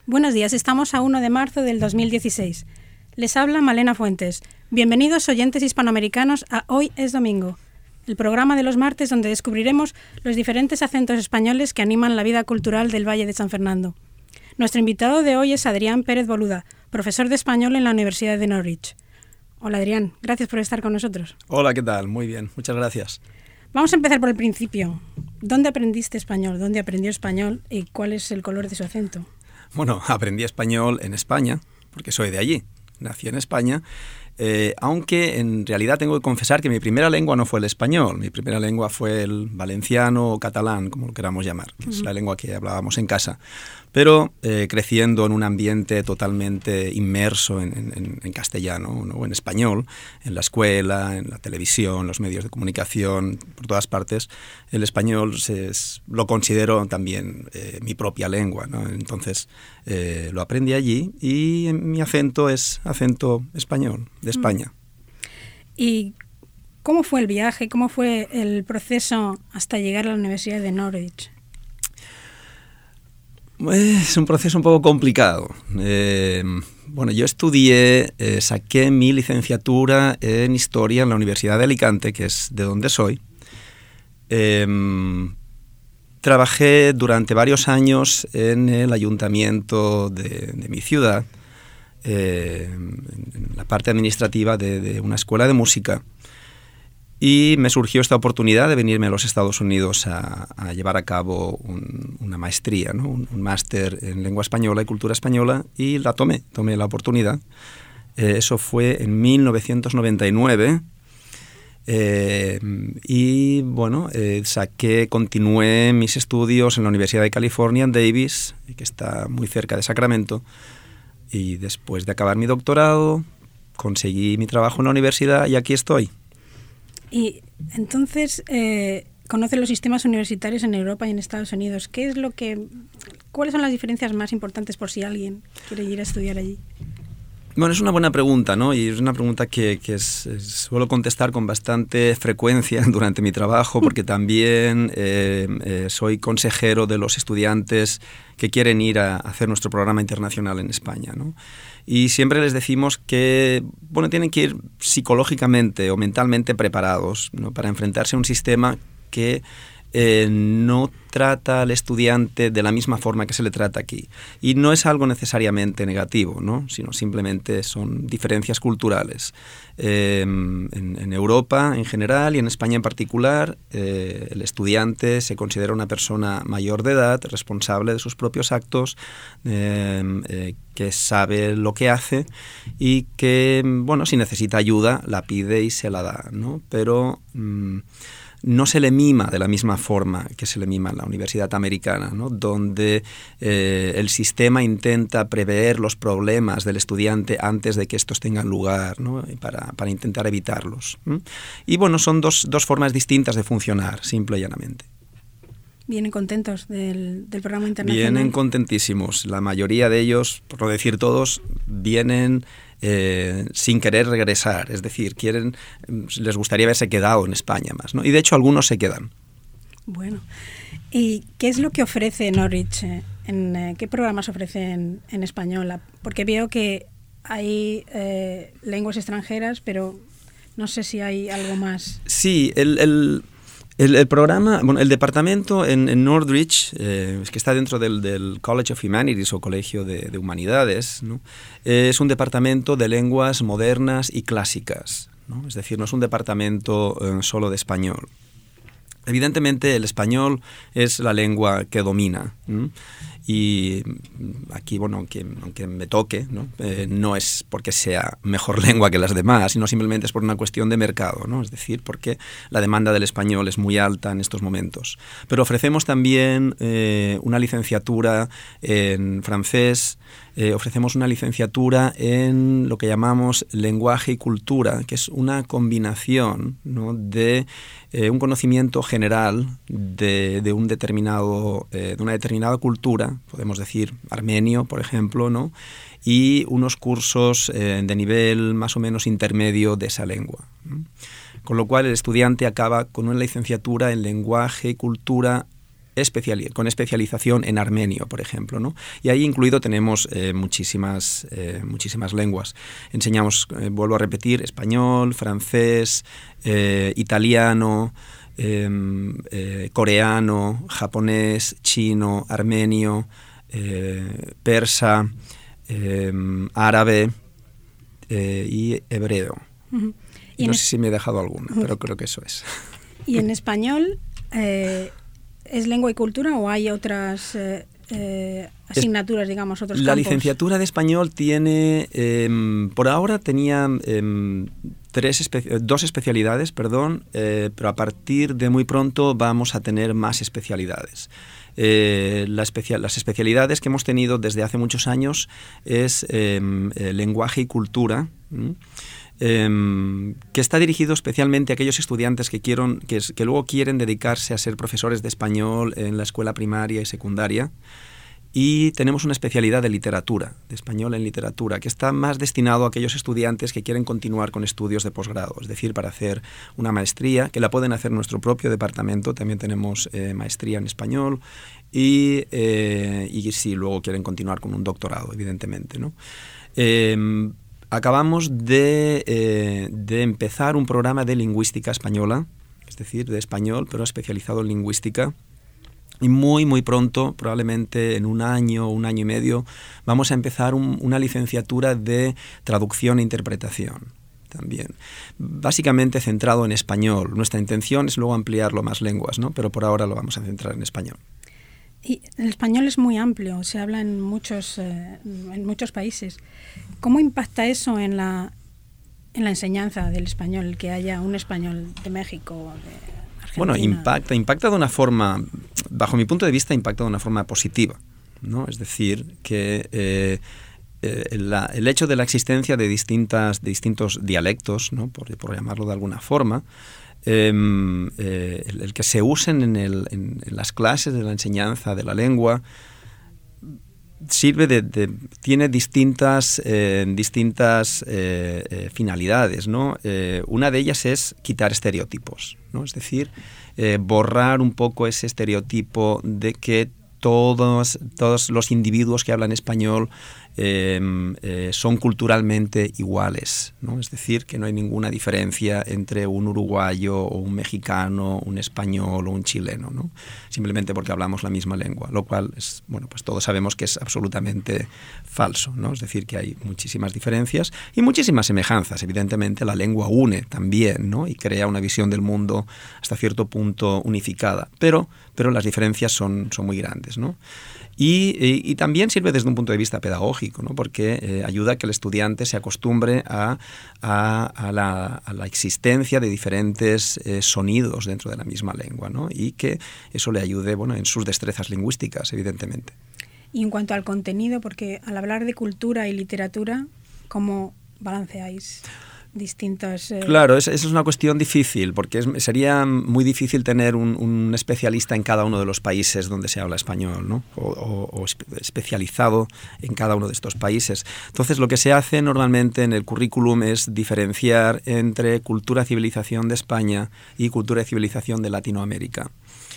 Buenos días, estamos a 1 de marzo del 2016. Les habla Malena Fuentes. Bienvenidos oyentes hispanoamericanos a Hoy es Domingo, el programa de los martes donde descubriremos los diferentes acentos españoles que animan la vida cultural del Valle de San Fernando. Nuestro invitado de hoy es Adrián Pérez Boluda, profesor de español en la Universidad de Norwich. Hola Adrián, gracias por estar con nosotros. Hola, ¿qué tal? Muy bien, muchas gracias. Vamos a empezar por el principio. ¿Dónde aprendiste español? ¿Dónde aprendió español? ¿Y cuál es el color de su acento? Bueno, aprendí español en España, porque soy de allí. Nací en España, aunque en realidad tengo que confesar que mi primera lengua no fue el español. Mi primera lengua fue el valenciano o catalán, como lo queramos llamar, que es la lengua que hablábamos en casa. Pero creciendo en un ambiente totalmente inmerso en castellano, ¿no? En español, en la escuela, en la televisión, los medios de comunicación, por todas partes, el español lo considero también mi propia lengua, ¿no? Entonces lo aprendí allí y mi acento es acento español, de España. ¿Y cómo fue el viaje? ¿Cómo fue el proceso hasta llegar a la Universidad de Norwich? Es un proceso un poco complicado. Bueno, yo estudié, saqué mi licenciatura en Historia en la Universidad de Alicante, que es de donde soy. Trabajé durante varios años en el ayuntamiento de mi ciudad, en la parte administrativa de una escuela de música. Y me surgió esta oportunidad de venirme a los Estados Unidos a llevar a cabo una maestría, ¿no? Un máster en lengua española y cultura española, y tomé la oportunidad. Eso fue en 1999. Y bueno, continué mis estudios en la Universidad de California en Davis, que está muy cerca de Sacramento. Y después de acabar mi doctorado, conseguí mi trabajo en la universidad y aquí estoy. Y entonces conoce los sistemas universitarios en Europa y en Estados Unidos. ¿Cuáles son las diferencias más importantes por si alguien quiere ir a estudiar allí? Bueno, es una buena pregunta, ¿no? Y es una pregunta que suelo contestar con bastante frecuencia durante mi trabajo, porque también soy consejero de los estudiantes que quieren ir a hacer nuestro programa internacional en España, ¿no? Y siempre les decimos que, bueno, tienen que ir psicológicamente o mentalmente preparados, ¿no? Para enfrentarse a un sistema que no trata al estudiante de la misma forma que se le trata aquí. Y no es algo necesariamente negativo, ¿no? Sino simplemente son diferencias culturales. En Europa en general y en España en particular, el estudiante se considera una persona mayor de edad, responsable de sus propios actos, que sabe lo que hace y que, bueno, si necesita ayuda, la pide y se la da, ¿no? Pero no se le mima de la misma forma que se le mima en la universidad americana, ¿no? Donde el sistema intenta prever los problemas del estudiante antes de que estos tengan lugar, ¿no? Para intentar evitarlos. Y bueno, son dos formas distintas de funcionar, simple y llanamente. ¿Vienen contentos del programa internacional? Vienen contentísimos. La mayoría de ellos, por no decir todos, vienen sin querer regresar, es decir, les gustaría haberse quedado en España más, ¿no? Y de hecho algunos se quedan. Bueno, ¿y qué es lo que ofrece Norwich? ¿Qué programas ofrece en español? Porque veo que hay lenguas extranjeras, pero no sé si hay algo más. Sí, el programa, bueno, el departamento en Norwich, que está dentro del College of Humanities o Colegio de Humanidades, ¿no? Es un departamento de lenguas modernas y clásicas, ¿no? Es decir, no es un departamento solo de español. Evidentemente el español es la lengua que domina, ¿no? Y aquí, bueno, aunque me toque, ¿no? No es porque sea mejor lengua que las demás, sino simplemente es por una cuestión de mercado, ¿no? Es decir, porque la demanda del español es muy alta en estos momentos. Pero ofrecemos también una licenciatura en francés, ofrecemos una licenciatura en lo que llamamos lenguaje y cultura, que es una combinación, ¿no? De un conocimiento general de una determinada cultura, podemos decir armenio, por ejemplo, ¿no? Y unos cursos de nivel más o menos intermedio de esa lengua, ¿no? Con lo cual el estudiante acaba con una licenciatura en lenguaje y cultura con especialización en armenio, por ejemplo, ¿no? Y ahí incluido tenemos muchísimas lenguas. Enseñamos, vuelvo a repetir, español, francés, italiano, coreano, japonés, chino, armenio, persa, árabe y hebreo. Uh-huh. No sé si me he dejado alguna, pero creo que eso es. ¿Y en español es lengua y cultura o hay otras asignaturas, digamos, otros campos? La licenciatura de español tiene, por ahora tenía dos especialidades, pero a partir de muy pronto vamos a tener más especialidades. Las especialidades que hemos tenido desde hace muchos años es lenguaje y cultura, que está dirigido especialmente a aquellos estudiantes que luego quieren dedicarse a ser profesores de español en la escuela primaria y secundaria. Y tenemos una especialidad de literatura, de español en literatura, que está más destinado a aquellos estudiantes que quieren continuar con estudios de posgrado, es decir, para hacer una maestría, que la pueden hacer en nuestro propio departamento. También tenemos maestría en español y si luego quieren continuar con un doctorado, evidentemente, ¿no? Acabamos de empezar un programa de lingüística española, es decir, de español, pero especializado en lingüística. Y muy, muy pronto, probablemente en un año y medio, vamos a empezar una licenciatura de traducción e interpretación también. Básicamente centrado en español. Nuestra intención es luego ampliarlo a más lenguas, ¿no? Pero por ahora lo vamos a centrar en español. Y el español es muy amplio, se habla en muchos países. ¿Cómo impacta eso en la enseñanza del español, el que haya un español de México, de Bueno, impacta de una forma, bajo mi punto de vista, impacta de una forma positiva, ¿no? Es decir, que el hecho de la existencia de distintos dialectos, ¿no? por llamarlo de alguna forma, el que se usen en las clases de la enseñanza de la lengua, tiene distintas finalidades, ¿no? Una de ellas es quitar estereotipos, ¿no? Es decir, borrar un poco ese estereotipo de que todos los individuos que hablan español son culturalmente iguales, ¿no? Es decir, que no hay ninguna diferencia entre un uruguayo o un mexicano, un español o un chileno, ¿no? Simplemente porque hablamos la misma lengua, lo cual es, pues todos sabemos que es absolutamente falso, ¿no? Es decir, que hay muchísimas diferencias y muchísimas semejanzas. Evidentemente, la lengua une también, ¿no? Y crea una visión del mundo hasta cierto punto unificada, pero las diferencias son muy grandes, ¿no? Y también sirve desde un punto de vista pedagógico, ¿no? Porque ayuda a que el estudiante se acostumbre a la existencia de diferentes sonidos dentro de la misma lengua, ¿no? Y que eso le ayude, en sus destrezas lingüísticas, evidentemente. Y en cuanto al contenido, porque al hablar de cultura y literatura, ¿cómo balanceáis distintos? Claro, esa es una cuestión difícil, porque sería muy difícil tener un especialista en cada uno de los países donde se habla español, ¿no? O especializado en cada uno de estos países. Entonces, lo que se hace normalmente en el currículum es diferenciar entre cultura y civilización de España y cultura y civilización de Latinoamérica.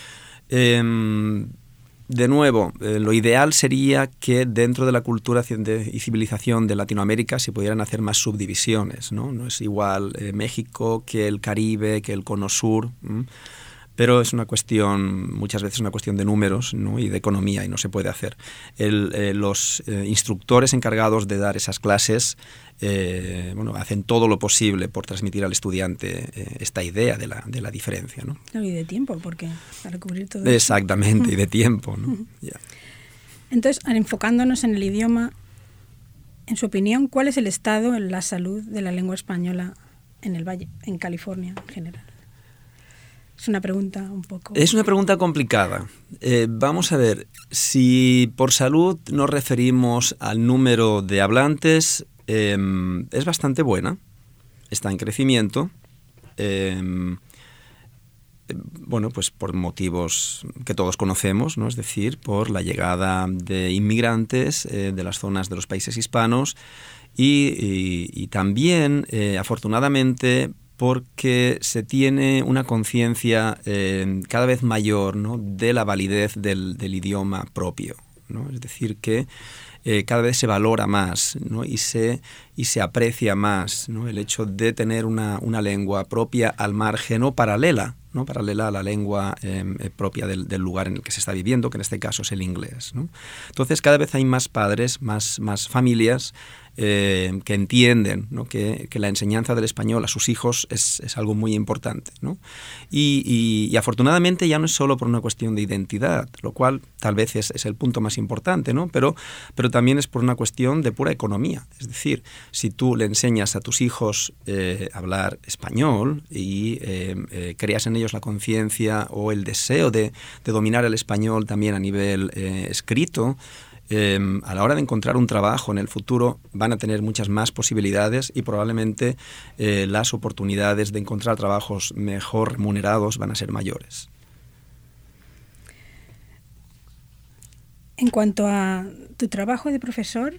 De nuevo, lo ideal sería que dentro de la cultura y civilización de Latinoamérica se pudieran hacer más subdivisiones, ¿no? No es igual México que el Caribe, que el Cono Sur, pero es muchas veces una cuestión de números, ¿no? Y de economía, y no se puede hacer. Los instructores encargados de dar esas clases hacen todo lo posible por transmitir al estudiante esta idea de la diferencia, ¿no? Y de tiempo, porque para cubrir todo Exactamente, eso. Y de tiempo, ¿no? Yeah. Entonces, enfocándonos en el idioma, en su opinión, ¿cuál es el estado en la salud de la lengua española en el Valle, en California en general? Es una pregunta un poco... Es una pregunta complicada. Vamos a ver, si por salud nos referimos al número de hablantes, es bastante buena, está en crecimiento, pues por motivos que todos conocemos, ¿no? Es decir, por la llegada de inmigrantes de las zonas de los países hispanos y también, afortunadamente, porque se tiene una conciencia cada vez mayor, ¿no?, de la validez del idioma propio, ¿no? Es decir, que cada vez se valora más, ¿no?, y se aprecia más, ¿no?, el hecho de tener una lengua propia al margen o paralela, ¿no?, paralela a la lengua propia del lugar en el que se está viviendo, que en este caso es el inglés, ¿no? Entonces cada vez hay más padres, más familias que entienden, ¿no?, que la enseñanza del español a sus hijos es algo muy importante, ¿no? Y afortunadamente ya no es solo por una cuestión de identidad, lo cual tal vez es el punto más importante, ¿no? Pero también es por una cuestión de pura economía. Es decir, si tú le enseñas a tus hijos a hablar español y creas en ellos la conciencia o el deseo de dominar el español también a nivel escrito, a la hora de encontrar un trabajo en el futuro van a tener muchas más posibilidades y probablemente las oportunidades de encontrar trabajos mejor remunerados van a ser mayores. En cuanto a tu trabajo de profesor,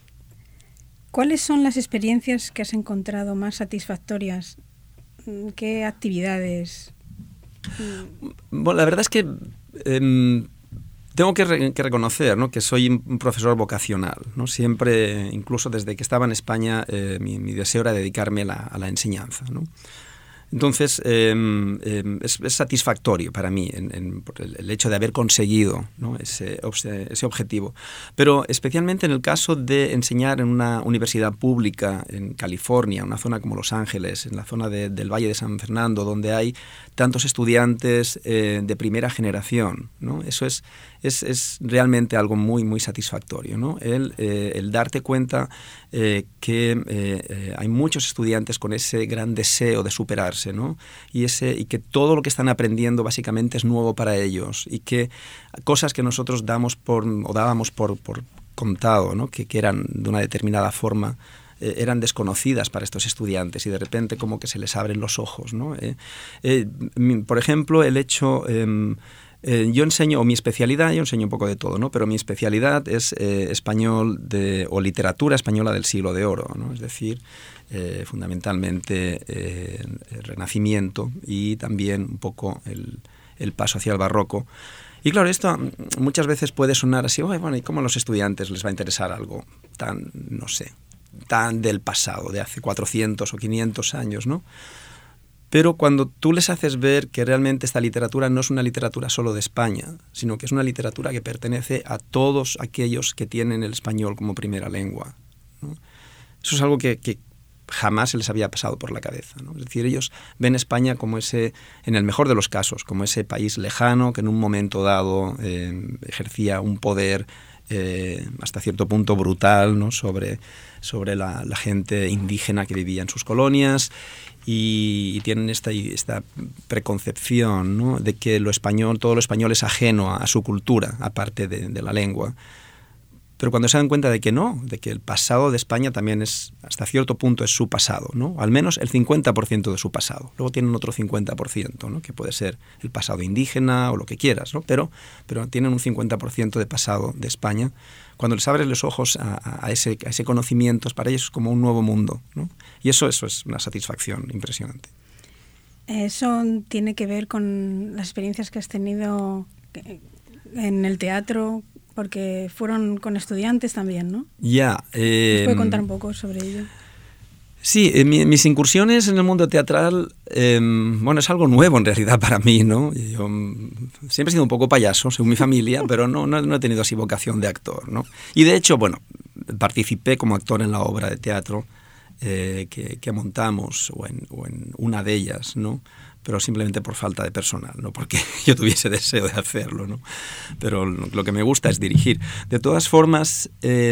¿cuáles son las experiencias que has encontrado más satisfactorias? ¿Qué actividades? Bueno, la verdad es que tengo que reconocer, ¿no?, que soy un profesor vocacional, ¿no? Siempre, incluso desde que estaba en España, mi deseo era dedicarme a la enseñanza, ¿no? Entonces, es satisfactorio para mí el hecho de haber conseguido, ¿no?, ese objetivo. Pero especialmente en el caso de enseñar en una universidad pública en California, una zona como Los Ángeles, en la zona del Valle de San Fernando, donde hay tantos estudiantes de primera generación, ¿no? Eso es realmente algo muy, muy satisfactorio, ¿no? El darte cuenta que hay muchos estudiantes con ese gran deseo de superarse, ¿no? Y que todo lo que están aprendiendo básicamente es nuevo para ellos y que cosas que nosotros dábamos por contado, ¿no?, que eran de una determinada forma, eran desconocidas para estos estudiantes y de repente como que se les abren los ojos, ¿no? Por ejemplo, el hecho... yo enseño, o mi especialidad, yo enseño un poco de todo, ¿no?, pero mi especialidad es español o literatura española del siglo de oro, ¿no? Es decir, fundamentalmente el Renacimiento y también un poco el paso hacia el Barroco. Y claro, esto muchas veces puede sonar así, bueno, ¿y cómo a los estudiantes les va a interesar algo tan, no sé, tan del pasado, de hace 400 o 500 años, ¿no? Pero cuando tú les haces ver que realmente esta literatura no es una literatura solo de España, sino que es una literatura que pertenece a todos aquellos que tienen el español como primera lengua, ¿no? Eso es algo que jamás se les había pasado por la cabeza, ¿no? Es decir, ellos ven España como en el mejor de los casos, como ese país lejano que en un momento dado ejercía un poder hasta cierto punto brutal, ¿no?, sobre la gente indígena que vivía en sus colonias, y tienen esta preconcepción, ¿no?, de que todo lo español es ajeno a su cultura, aparte de la lengua. Pero cuando se dan cuenta de que no, de que el pasado de España también hasta cierto punto es su pasado, ¿no? Al menos el 50% de su pasado. Luego tienen otro 50%, ¿no?, que puede ser el pasado indígena o lo que quieras, ¿no? Pero tienen un 50% de pasado de España. Cuando les abres los ojos a ese conocimiento, para ellos es como un nuevo mundo, ¿no? Y eso es una satisfacción impresionante. Eso tiene que ver con las experiencias que has tenido en el teatro, porque fueron con estudiantes también, ¿no? Ya. ¿Nos puede contar un poco sobre ello? Sí, mis incursiones en el mundo teatral, bueno, es algo nuevo en realidad para mí, ¿no? Yo siempre he sido un poco payaso, según mi familia, pero no he tenido así vocación de actor, ¿no? Y de hecho, bueno, participé como actor en la obra de teatro que montamos, o en una de ellas, ¿no? Pero simplemente por falta de personal, no porque yo tuviese deseo de hacerlo, ¿no? Pero lo que me gusta es dirigir. De todas formas,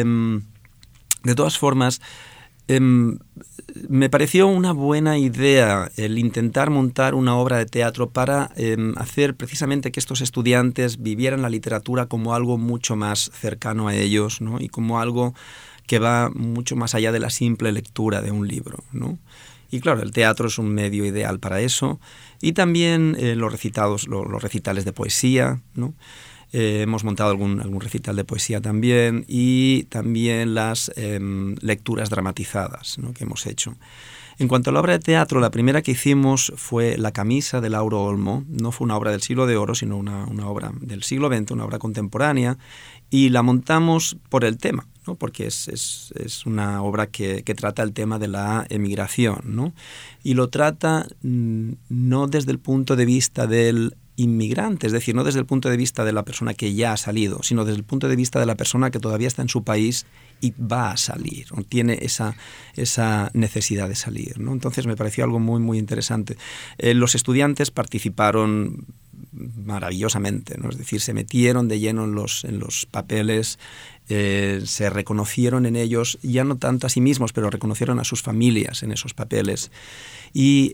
me pareció una buena idea el intentar montar una obra de teatro para hacer precisamente que estos estudiantes vivieran la literatura como algo mucho más cercano a ellos, ¿no? Y como algo que va mucho más allá de la simple lectura de un libro, ¿no? Y claro, el teatro es un medio ideal para eso. Y también los recitales de poesía, ¿no? Hemos montado algún recital de poesía también, y también las lecturas dramatizadas, ¿no?, que hemos hecho. En cuanto a la obra de teatro, la primera que hicimos fue La camisa de Lauro Olmo. No fue una obra del siglo de oro, sino una obra del siglo XX, una obra contemporánea, y la montamos por el tema, ¿no? Porque es una obra que trata el tema de la emigración, ¿no? Y lo trata no desde el punto de vista del inmigrante, es decir, no desde el punto de vista de la persona que ya ha salido, sino desde el punto de vista de la persona que todavía está en su país y va a salir, o tiene esa necesidad de salir, ¿no? Entonces me pareció algo muy, muy interesante. Los estudiantes participaron maravillosamente, ¿no? Es decir, se metieron de lleno en los papeles, se reconocieron en ellos, ya no tanto a sí mismos, pero reconocieron a sus familias en esos papeles. Y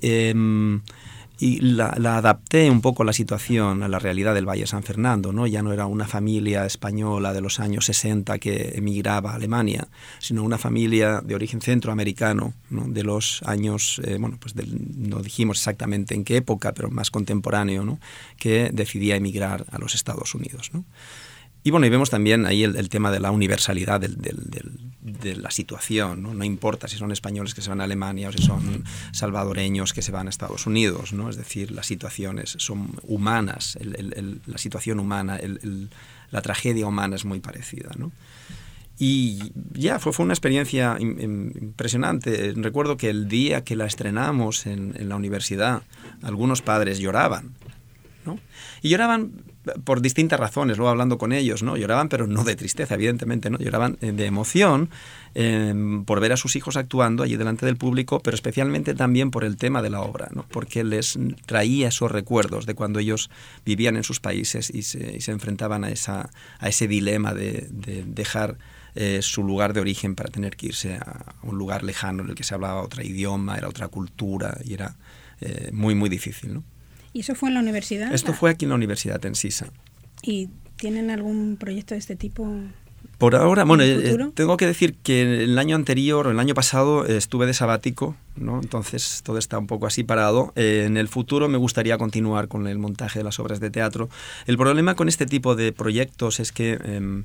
la adapté un poco a la situación, a la realidad del Valle de San Fernando, ¿no? Ya no era una familia española de los años 60 que emigraba a Alemania, sino una familia de origen centroamericano, ¿no? De los años, no dijimos exactamente en qué época, pero más contemporáneo, ¿no? Que decidía emigrar a los Estados Unidos, ¿no? Y bueno, y vemos también ahí el tema de la universalidad de la situación, ¿no? No importa si son españoles que se van a Alemania o si son salvadoreños que se van a Estados Unidos, ¿no? Es decir, las situaciones son humanas, la situación humana, la tragedia humana es muy parecida, ¿no? Y ya fue una experiencia impresionante. Recuerdo que el día que la estrenamos en la universidad, algunos padres lloraban, ¿no? Y lloraban por distintas razones, luego hablando con ellos, ¿no? Lloraban, pero no de tristeza, evidentemente, ¿no? Lloraban de emoción por ver a sus hijos actuando allí delante del público, pero especialmente también por el tema de la obra, ¿no? Porque les traía esos recuerdos de cuando ellos vivían en sus países y se enfrentaban a ese dilema de dejar su lugar de origen para tener que irse a un lugar lejano en el que se hablaba otro idioma, era otra cultura y era muy, muy difícil, ¿no? ¿Y eso fue en la universidad? Esto fue aquí en la universidad, en Sisa. ¿Y tienen algún proyecto de este tipo? Por ahora, bueno, tengo que decir que el año anterior o el año pasado estuve de sabático, ¿no? Entonces todo está un poco así parado. En el futuro me gustaría continuar con el montaje de las obras de teatro. El problema con este tipo de proyectos es que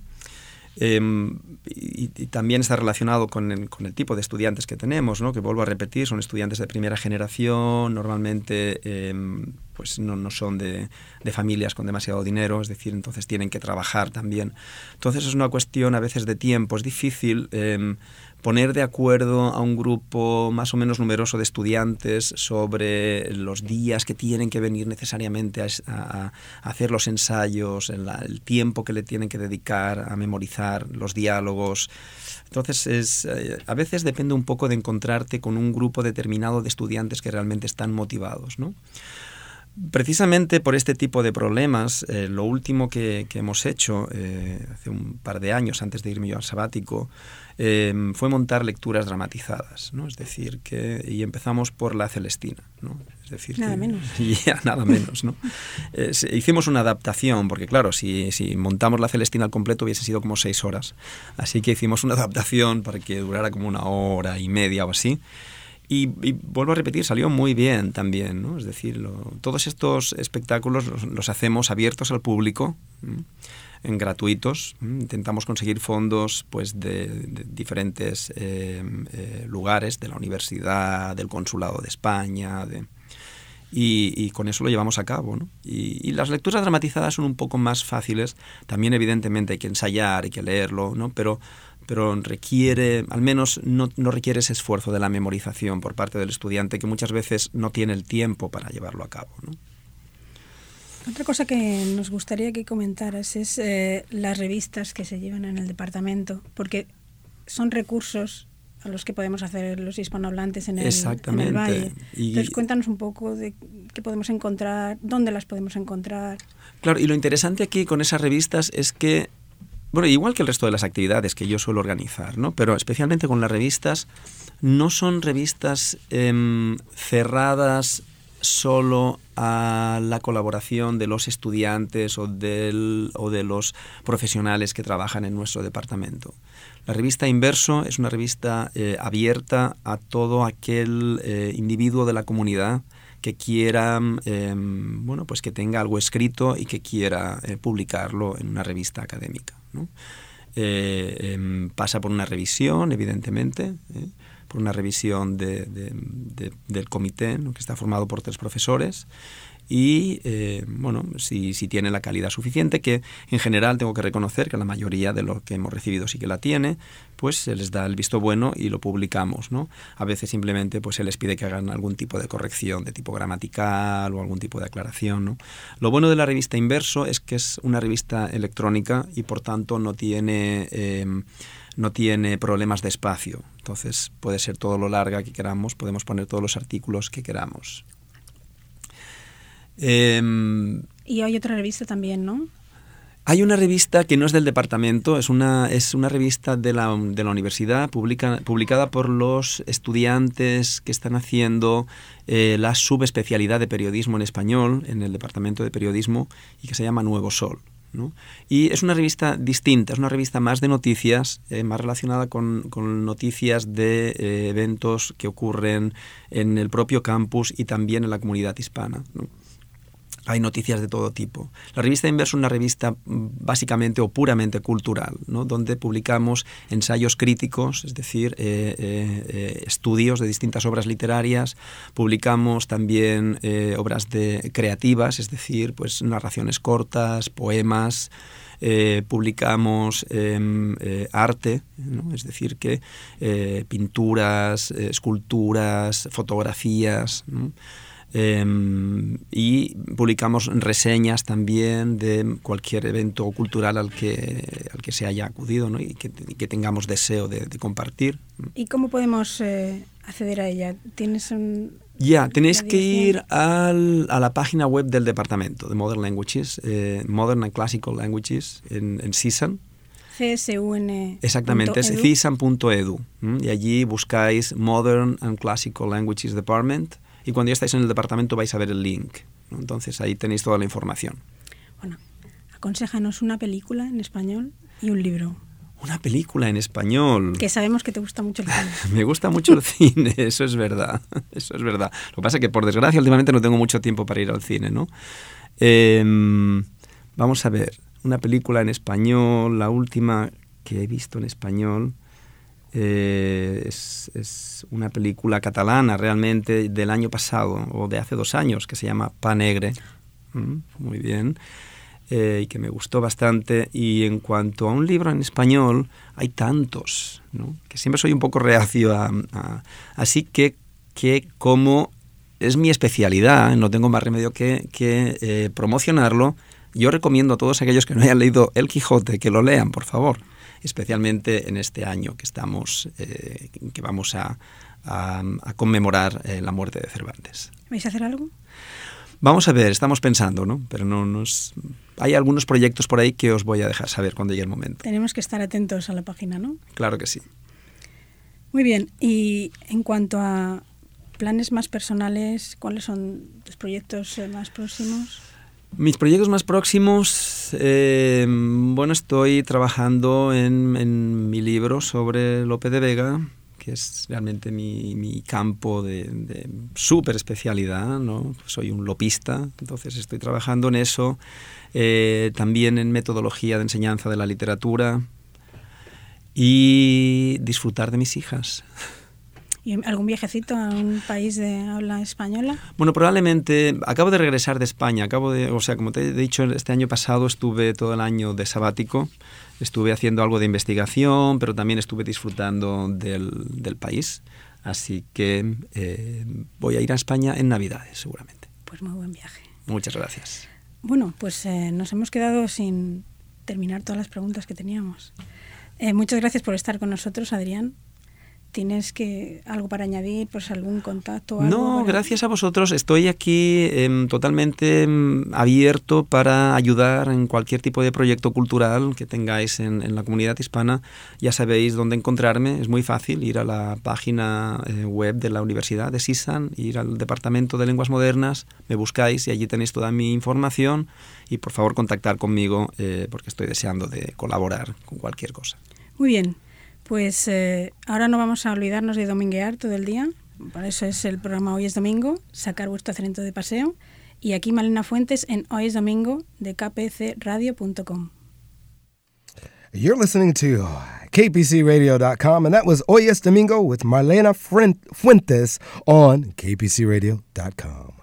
y también está relacionado con el tipo de estudiantes que tenemos, ¿no? Que vuelvo a repetir, son estudiantes de primera generación, normalmente pues no son de familias con demasiado dinero, es decir, entonces tienen que trabajar también. Entonces es una cuestión a veces de tiempo, es difícil poner de acuerdo a un grupo más o menos numeroso de estudiantes sobre los días que tienen que venir necesariamente a hacer los ensayos, el tiempo que le tienen que dedicar a memorizar los diálogos. Entonces a veces depende un poco de encontrarte con un grupo determinado de estudiantes que realmente están motivados, ¿no? Precisamente por este tipo de problemas, lo último que hemos hecho hace un par de años, antes de irme yo al sabático, fue montar lecturas dramatizadas, ¿no? Es decir, y empezamos por La Celestina, ¿no? Es decir, nada menos. Ya, nada menos, ¿no? Hicimos una adaptación, porque claro, si montamos La Celestina al completo hubiese sido como 6 horas. Así que hicimos una adaptación para que durara como 1 hora y media o así. Y vuelvo a repetir, salió muy bien también, ¿no? Es decir, todos estos espectáculos los hacemos abiertos al público, en gratuitos. Intentamos conseguir fondos pues de diferentes lugares, de la universidad, del consulado de España, y con eso lo llevamos a cabo, ¿no? Y las lecturas dramatizadas son un poco más fáciles. También, evidentemente, hay que ensayar, hay que leerlo, ¿no? Pero requiere, al menos no requiere ese esfuerzo de la memorización por parte del estudiante, que muchas veces no tiene el tiempo para llevarlo a cabo, ¿no? Otra cosa que nos gustaría que comentaras es las revistas que se llevan en el departamento, porque son recursos a los que podemos hacer los hispanohablantes en el Valle. Entonces, cuéntanos un poco de qué podemos encontrar, dónde las podemos encontrar. Claro, y lo interesante aquí con esas revistas es que, bueno, igual que el resto de las actividades que yo suelo organizar, ¿no? Pero especialmente con las revistas, no son revistas cerradas solo a la colaboración de los estudiantes o de los profesionales que trabajan en nuestro departamento. La revista Inverso es una revista abierta a todo aquel individuo de la comunidad que quiera, pues que tenga algo escrito y que quiera publicarlo en una revista académica, ¿no? Pasa por una revisión, evidentemente, por una revisión del comité, ¿no?, que está formado por 3 profesores. Y, bueno, si tiene la calidad suficiente, que en general tengo que reconocer que la mayoría de lo que hemos recibido sí que la tiene, pues se les da el visto bueno y lo publicamos, ¿no? A veces simplemente pues se les pide que hagan algún tipo de corrección de tipo gramatical o algún tipo de aclaración, ¿no? Lo bueno de la revista Inverso es que es una revista electrónica y por tanto no tiene problemas de espacio. Entonces puede ser todo lo larga que queramos, podemos poner todos los artículos que queramos. Y hay otra revista también, ¿no? Hay una revista que no es del departamento, es una revista de la universidad publicada por los estudiantes que están haciendo la subespecialidad de periodismo en español en el departamento de periodismo y que se llama Nuevo Sol, ¿no? Y es una revista distinta, es una revista más de noticias, más relacionada con noticias de eventos que ocurren en el propio campus y también en la comunidad hispana, ¿no? Hay noticias de todo tipo. La revista Inverso es una revista básicamente o puramente cultural, ¿no?, donde publicamos ensayos críticos, es decir, estudios de distintas obras literarias. Publicamos también obras creativas, es decir, pues narraciones cortas, poemas. Publicamos arte, ¿no?, es decir, que pinturas, esculturas, fotografías, ¿no? Y publicamos reseñas también de cualquier evento cultural al que se haya acudido, ¿no?, y que tengamos deseo de compartir. ¿Y cómo podemos acceder a ella? ¿Tienes tenéis que ir a la página web del departamento de Modern Languages, Modern and Classical Languages, en CSUN. CSUN. Exactamente, es CSUN.edu. Y allí buscáis Modern and Classical Languages Department. Y cuando ya estáis en el departamento vais a ver el link, ¿no? Entonces ahí tenéis toda la información. Bueno, aconséjanos una película en español y un libro. Una película en español. Que sabemos que te gusta mucho el cine. Me gusta mucho el cine, eso es verdad. Eso es verdad. Lo que pasa es que por desgracia últimamente no tengo mucho tiempo para ir al cine, ¿no? Vamos a ver, una película en español, la última que he visto en español. Es una película catalana realmente del año pasado o de hace 2 años que se llama Pa Negre, muy bien, y que me gustó bastante. Y en cuanto a un libro en español hay tantos, ¿no?, que siempre soy un poco reacio así que como es mi especialidad, no tengo más remedio que promocionarlo. Yo recomiendo a todos aquellos que no hayan leído El Quijote que lo lean, por favor, especialmente en este año que vamos a conmemorar la muerte de Cervantes. ¿Vais a hacer algo? Vamos a ver, estamos pensando, ¿no? Pero hay algunos proyectos por ahí que os voy a dejar saber cuando llegue el momento. Tenemos que estar atentos a la página, ¿no? Claro que sí. Muy bien, y en cuanto a planes más personales, ¿cuáles son tus proyectos más próximos? Mis proyectos más próximos, bueno, estoy trabajando en mi libro sobre Lope de Vega, que es realmente mi campo de súper especialidad, ¿no? Soy un lopista, entonces estoy trabajando en eso, también en metodología de enseñanza de la literatura y disfrutar de mis hijas. ¿Y algún viajecito a un país de habla española? Bueno, probablemente. Acabo de regresar de España. Como te he dicho, este año pasado estuve todo el año de sabático. Estuve haciendo algo de investigación, pero también estuve disfrutando del país. Así que voy a ir a España en Navidades, seguramente. Pues muy buen viaje. Muchas gracias. Bueno, pues nos hemos quedado sin terminar todas las preguntas que teníamos. Muchas gracias por estar con nosotros, Adrián. ¿Tienes algo para añadir? Pues algún contacto o algo. No, gracias a vosotros. Estoy aquí totalmente abierto para ayudar en cualquier tipo de proyecto cultural que tengáis en la comunidad hispana. Ya sabéis dónde encontrarme. Es muy fácil ir a la página web de la Universidad de CSUN, ir al Departamento de Lenguas Modernas, me buscáis y allí tenéis toda mi información. Y por favor contactar conmigo porque estoy deseando de colaborar con cualquier cosa. Muy bien. Pues ahora no vamos a olvidarnos de dominguear todo el día. Por eso es el programa Hoy es Domingo, sacar vuestro acento de paseo. Y aquí Malena Fuentes en Hoy es Domingo de kpcradio.com. You're listening to kpcradio.com. And that was Hoy es Domingo with Marlena Fuentes on kpcradio.com.